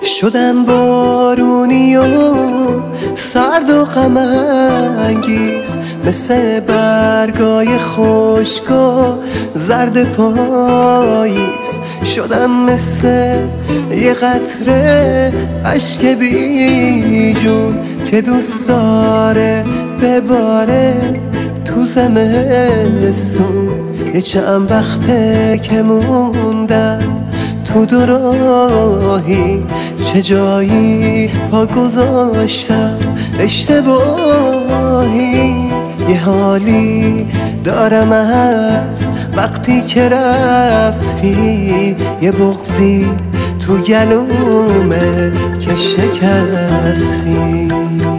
شدم بارونی و سرد و غم انگیز، مثل برگای خشک و زرد پاییز. شدم مثل یه قطره اشک بی جون که دوست داره بباره تو زمستون. یه چند وقته که موندم تو دو راهی، چه جایی پا گذاشتم اشتباهی. یه حالی دارم از وقتی که رفتی، یه بغضی تو گلومه که شکستی.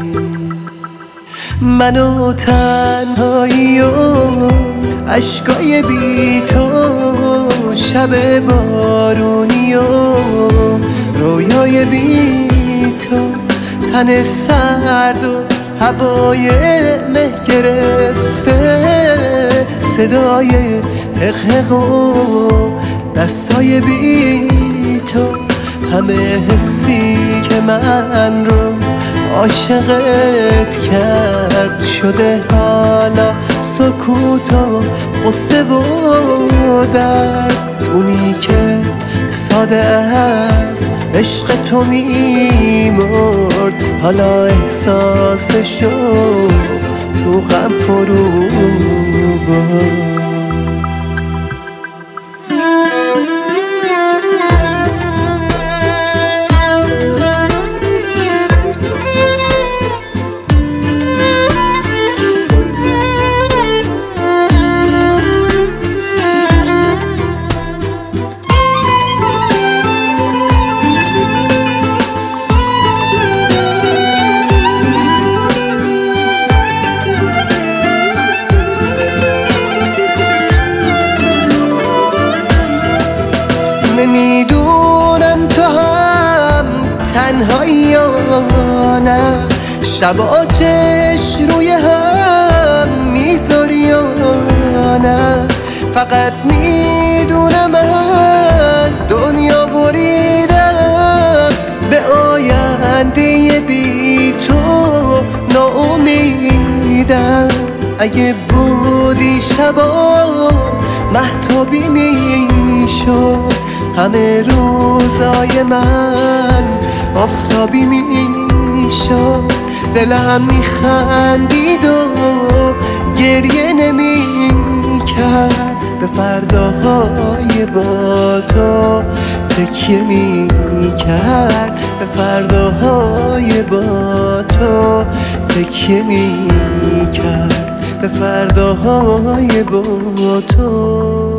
منو تنهایی و عشقای بی تو، شب بارونی و رویای بی تو، تن سرد و هوای مه گرفته، صدای حقحق و دستای بی تو. همه حسی که من رو عاشقت کرد شده حالا سکوت و غصه و درد. اونی که ساده از عشق تو میمرد، حالا احساسشو تو غم فرو برد. نمیدونم تو هم تنهایی یا نه، شبا چش روی هم میذاری یا نه. فقط میدونم از دنیا بریدم، به آینده بی تو ناامیدم. اگه بودی شبا مهتابی میشد، همه روزای من آفتابی میشد. دلم میخندید و گریه نمیکرد، به فرداهای با تو تکیه میکرد، به فرداهای با تو تکیه میکرد، به فرداهای با تو.